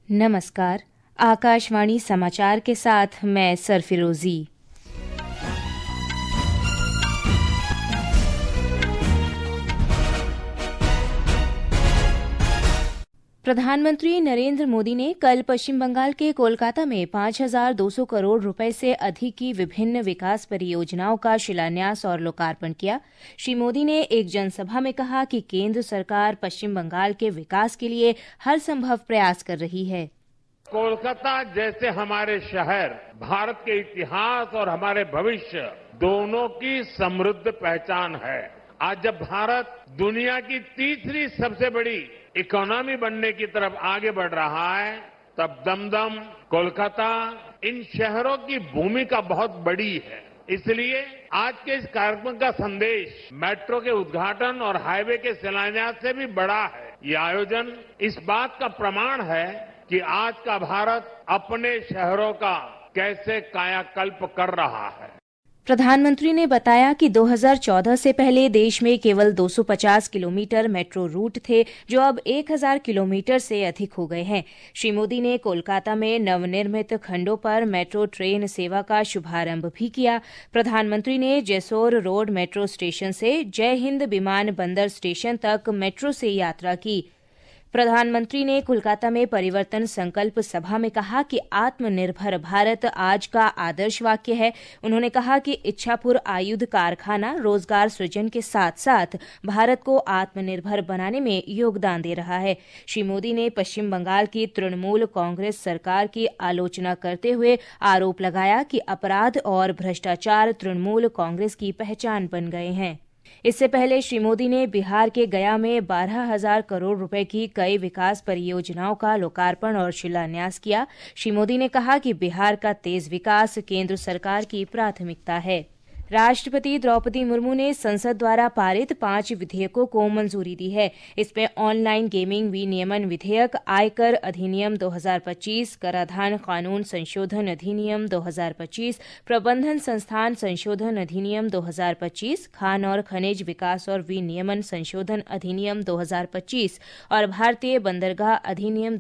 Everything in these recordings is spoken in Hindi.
नमस्कार। आकाशवाणी समाचार के साथ मैं सरफिरोजी। प्रधानमंत्री नरेंद्र मोदी ने कल पश्चिम बंगाल के कोलकाता में 5,200 करोड़ रुपए से अधिक की विभिन्न विकास परियोजनाओं का शिलान्यास और लोकार्पण किया। श्री मोदी ने एक जनसभा में कहा कि केंद्र सरकार पश्चिम बंगाल के विकास के लिए हर संभव प्रयास कर रही है। कोलकाता जैसे हमारे शहर भारत के इतिहास और हमारे भविष्य दोनों की समृद्ध पहचान है। आज जब भारत दुनिया की तीसरी सबसे बड़ी इकोनॉमी बनने की तरफ आगे बढ़ रहा है, तब दमदम, कोलकाता इन शहरों की भूमिका बहुत बड़ी है। इसलिए आज के इस कार्यक्रम का संदेश मेट्रो के उद्घाटन और हाईवे के शिलान्यास से भी बड़ा है। ये आयोजन इस बात का प्रमाण है कि आज का भारत अपने शहरों का कैसे कायाकल्प कर रहा है। प्रधानमंत्री ने बताया कि 2014 से पहले देश में केवल 250 किलोमीटर मेट्रो रूट थे, जो अब 1,000 किलोमीटर से अधिक हो गए हैं। श्री मोदी ने कोलकाता में नवनिर्मित खंडों पर मेट्रो ट्रेन सेवा का शुभारंभ भी किया। प्रधानमंत्री ने जेसोर रोड मेट्रो स्टेशन से जय हिंद विमान बंदर स्टेशन तक मेट्रो से यात्रा की। प्रधानमंत्री ने कोलकाता में परिवर्तन संकल्प सभा में कहा कि आत्मनिर्भर भारत आज का आदर्श वाक्य है। उन्होंने कहा कि इच्छापुर आयुध कारखाना रोजगार सृजन के साथ साथ भारत को आत्मनिर्भर बनाने में योगदान दे रहा है। श्री मोदी ने पश्चिम बंगाल की तृणमूल कांग्रेस सरकार की आलोचना करते हुए आरोप लगाया कि अपराध और भ्रष्टाचार तृणमूल कांग्रेस की पहचान बन गए हैं। इससे पहले श्री मोदी ने बिहार के गया में 12,000 करोड़ रुपए की कई विकास परियोजनाओं का लोकार्पण और शिलान्यास किया। श्री मोदी ने कहा कि बिहार का तेज विकास केंद्र सरकार की प्राथमिकता है। राष्ट्रपति द्रौपदी मुर्मू ने संसद द्वारा पारित 5 विधेयकों को मंजूरी दी है। इसमें ऑनलाइन गेमिंग विनियमन विधेयक, आयकर अधिनियम 2025, कराधान कानून संशोधन अधिनियम 2025, प्रबंधन संस्थान संशोधन अधिनियम 2025, खान और खनिज विकास और विनियमन संशोधन अधिनियम 2025 और भारतीय बंदरगाह अधिनियम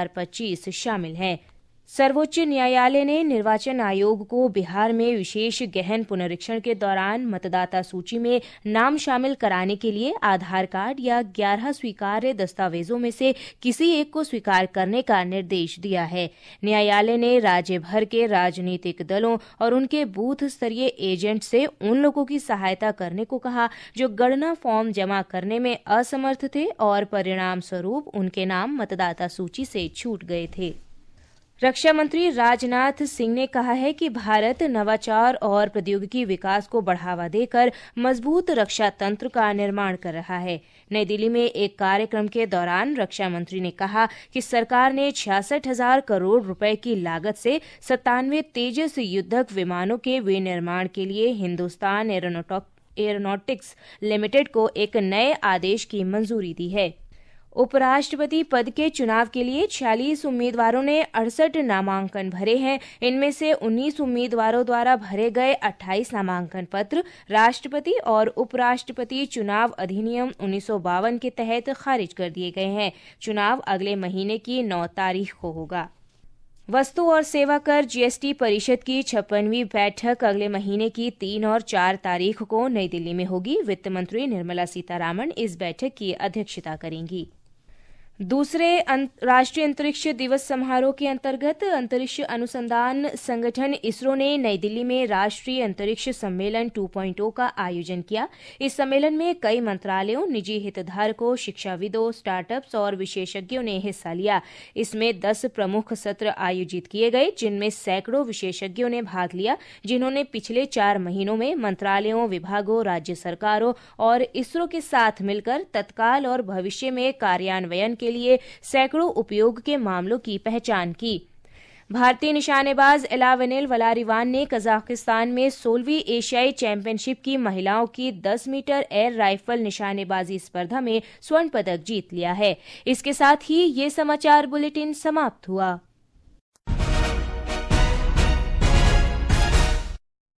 2025 शामिल हैं। सर्वोच्च न्यायालय ने निर्वाचन आयोग को बिहार में विशेष गहन पुनरीक्षण के दौरान मतदाता सूची में नाम शामिल कराने के लिए आधार कार्ड या 11 स्वीकार्य दस्तावेजों में से किसी एक को स्वीकार करने का निर्देश दिया है। न्यायालय ने राज्य भर के राजनीतिक दलों और उनके बूथ स्तरीय एजेंट से उन लोगों की सहायता करने को कहा जो गणना फॉर्म जमा करने में असमर्थ थे और परिणाम स्वरूप उनके नाम मतदाता सूची से छूट गए थे। रक्षा मंत्री राजनाथ सिंह ने कहा है कि भारत नवाचार और प्रौद्योगिकी विकास को बढ़ावा देकर मजबूत रक्षा तंत्र का निर्माण कर रहा है। नई दिल्ली में एक कार्यक्रम के दौरान रक्षा मंत्री ने कहा कि सरकार ने 66,000 करोड़ रुपए की लागत से 97 तेजस युद्धक विमानों के विनिर्माण के लिए हिंदुस्तान एरोनॉटिक्स लिमिटेड को एक नए आदेश की मंजूरी दी है। उपराष्ट्रपति पद के चुनाव के लिए 46 उम्मीदवारों ने 68 नामांकन भरे हैं। इनमें से 19 उम्मीदवारों द्वारा भरे गए 28 नामांकन पत्र राष्ट्रपति और उपराष्ट्रपति चुनाव अधिनियम 1952 के तहत खारिज कर दिए गए हैं। चुनाव अगले महीने की 9 तारीख को होगा। वस्तु और सेवा कर जीएसटी परिषद की 56वीं बैठक अगले महीने की 3 और 4 तारीख को नई दिल्ली में होगी। वित्त मंत्री निर्मला सीतारामन इस बैठक की अध्यक्षता करेंगी। दूसरे राष्ट्रीय अंतरिक्ष दिवस समारोह के अंतर्गत अंतरिक्ष अनुसंधान संगठन इसरो ने नई दिल्ली में राष्ट्रीय अंतरिक्ष सम्मेलन 2.0 का आयोजन किया। इस सम्मेलन में कई मंत्रालयों, निजी हितधारकों, शिक्षाविदों, स्टार्टअप्स और विशेषज्ञों ने हिस्सा लिया। इसमें 10 प्रमुख सत्र आयोजित किए गए, जिनमें सैकड़ों विशेषज्ञों ने भाग लिया, जिन्होंने पिछले 4 महीनों में मंत्रालयों, विभागों, राज्य सरकारों और इसरो के साथ मिलकर तत्काल और भविष्य में कार्यान्वयन के लिए सैकड़ों उपयोग के मामलों की पहचान की। भारतीय निशानेबाज एलावेनिल वलारिवान ने कजाकिस्तान में 16वीं एशियाई चैंपियनशिप की महिलाओं की 10 मीटर एयर राइफल निशानेबाजी स्पर्धा में स्वर्ण पदक जीत लिया है। इसके साथ ही ये समाचार बुलेटिन समाप्त हुआ।